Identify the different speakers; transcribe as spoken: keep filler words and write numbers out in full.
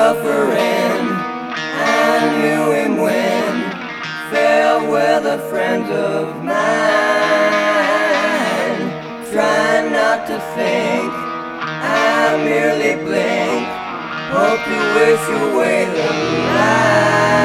Speaker 1: suffering. I knew him when fair weather friends of mine. Try not to think, I merely blink, hope to wish away the light.